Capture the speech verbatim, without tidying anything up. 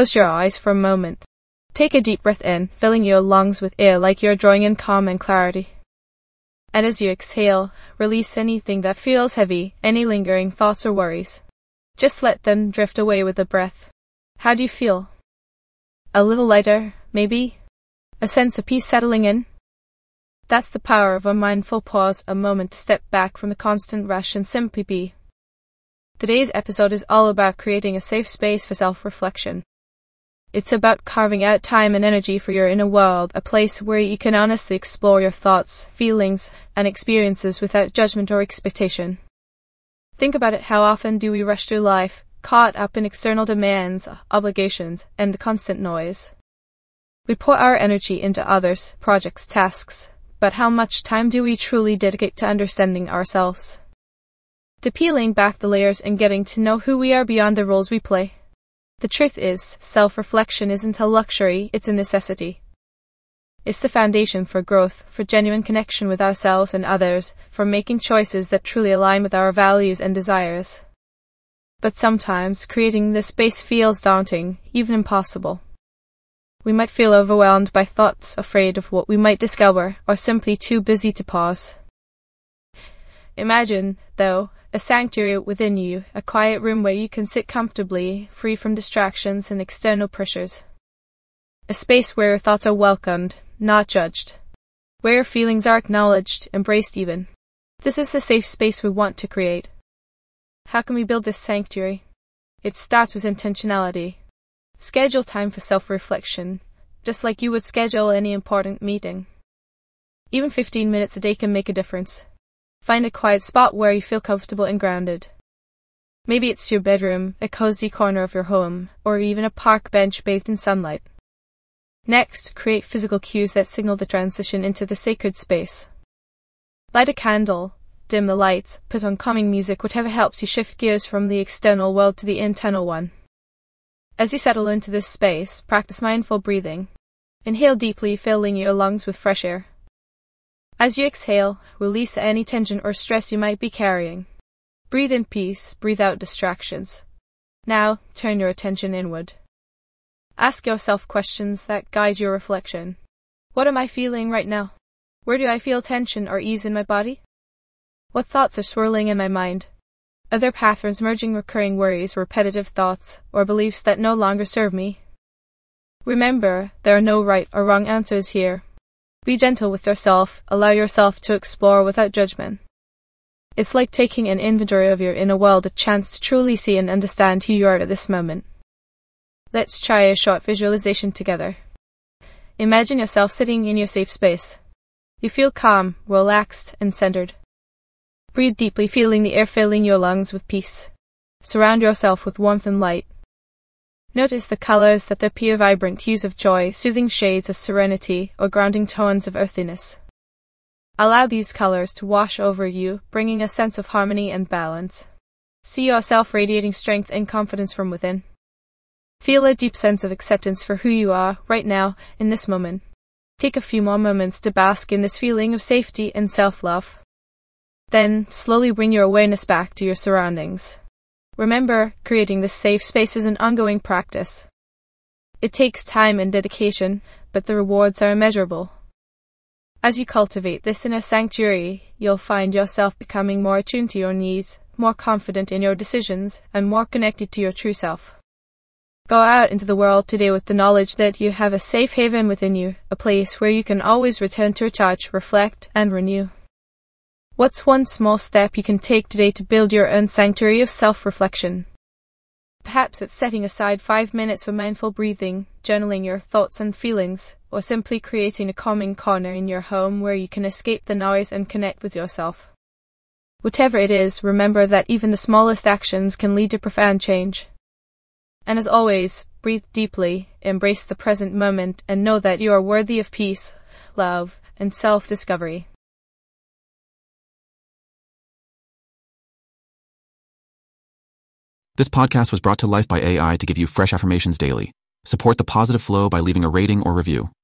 Close your eyes for a moment. Take a deep breath in, filling your lungs with air like you're drawing in calm and clarity. And as you exhale, release anything that feels heavy, any lingering thoughts or worries. Just let them drift away with the breath. How do you feel? A little lighter, maybe? A sense of peace settling in? That's the power of a mindful pause, a moment to step back from the constant rush and simply be. Today's episode is all about creating a safe space for self-reflection. It's about carving out time and energy for your inner world, a place where you can honestly explore your thoughts, feelings, and experiences without judgment or expectation. Think about it. How often do we rush through life, caught up in external demands, obligations, and the constant noise? We pour our energy into others, projects, tasks, but how much time do we truly dedicate to understanding ourselves? To peeling back the layers and getting to know who we are beyond the roles we play? The truth is, self-reflection isn't a luxury, it's a necessity. It's the foundation for growth, for genuine connection with ourselves and others, for making choices that truly align with our values and desires. But sometimes, creating this space feels daunting, even impossible. We might feel overwhelmed by thoughts, afraid of what we might discover, or simply too busy to pause. Imagine, though, a sanctuary within you, a quiet room where you can sit comfortably, free from distractions and external pressures. A space where your thoughts are welcomed, not judged. Where your feelings are acknowledged, embraced even. This is the safe space we want to create. How can we build this sanctuary? It starts with intentionality. Schedule time for self-reflection, just like you would schedule any important meeting. Even fifteen minutes a day can make a difference. Find a quiet spot where you feel comfortable and grounded. Maybe it's your bedroom, a cozy corner of your home, or even a park bench bathed in sunlight. Next, create physical cues that signal the transition into the sacred space. Light a candle, dim the lights, put on calming music, whatever helps you shift gears from the external world to the internal one. As you settle into this space, practice mindful breathing. Inhale deeply, filling your lungs with fresh air. As you exhale, release any tension or stress you might be carrying. Breathe in peace, breathe out distractions. Now, turn your attention inward. Ask yourself questions that guide your reflection. What am I feeling right now? Where do I feel tension or ease in my body? What thoughts are swirling in my mind? Are there patterns merging, recurring worries, repetitive thoughts, or beliefs that no longer serve me? Remember, there are no right or wrong answers here. Be gentle with yourself, allow yourself to explore without judgment. It's like taking an inventory of your inner world, a chance to truly see and understand who you are at this moment. Let's try a short visualization together. Imagine yourself sitting in your safe space. You feel calm, relaxed, and centered. Breathe deeply, feeling the air filling your lungs with peace. Surround yourself with warmth and light. Notice the colors that appear: vibrant hues of joy, soothing shades of serenity, or grounding tones of earthiness. Allow these colors to wash over you, bringing a sense of harmony and balance. See yourself radiating strength and confidence from within. Feel a deep sense of acceptance for who you are, right now, in this moment. Take a few more moments to bask in this feeling of safety and self-love. Then, slowly bring your awareness back to your surroundings. Remember, creating this safe space is an ongoing practice. It takes time and dedication, but the rewards are immeasurable. As you cultivate this inner sanctuary, you'll find yourself becoming more attuned to your needs, more confident in your decisions, and more connected to your true self. Go out into the world today with the knowledge that you have a safe haven within you, a place where you can always return to recharge, reflect, and renew. What's one small step you can take today to build your own sanctuary of self-reflection? Perhaps it's setting aside five minutes for mindful breathing, journaling your thoughts and feelings, or simply creating a calming corner in your home where you can escape the noise and connect with yourself. Whatever it is, remember that even the smallest actions can lead to profound change. And as always, breathe deeply, embrace the present moment, and know that you are worthy of peace, love, and self-discovery. This podcast was brought to life by A I to give you fresh affirmations daily. Support the positive flow by leaving a rating or review.